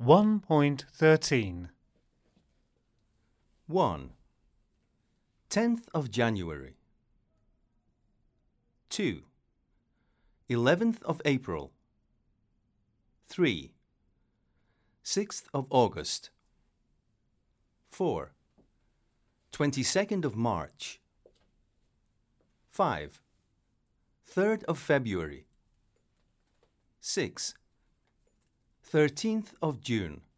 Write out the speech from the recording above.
1.13 1. 10th of January. 2. 11th of April. 3. 6th of August. 4. 22nd of March. 5. 3rd of February. 6. 13th of June.